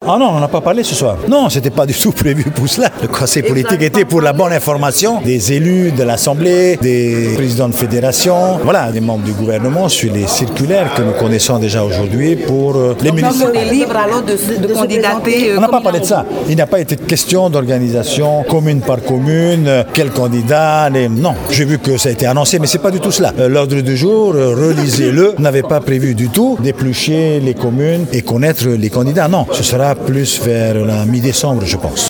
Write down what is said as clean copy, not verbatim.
Ah non, on n'a pas parlé ce soir. Non, c'était pas du tout prévu pour cela. Le conseil politique était pour la bonne information des élus de l'Assemblée, des présidents de fédération, voilà, des membres du gouvernement sur les circulaires que nous connaissons déjà aujourd'hui pour les ministres. Donc on est libre alors de candidater. On n'a pas parlé de ça. Il n'a pas été question d'organisation commune par commune, quel candidat. Non, j'ai vu que ça a été annoncé, mais c'est pas du tout cela. L'ordre du jour, relisez-le, n'avait pas prévu du tout d'éplucher les communes et connaître les candidats. Non, ce sera plus vers la mi-décembre, je pense.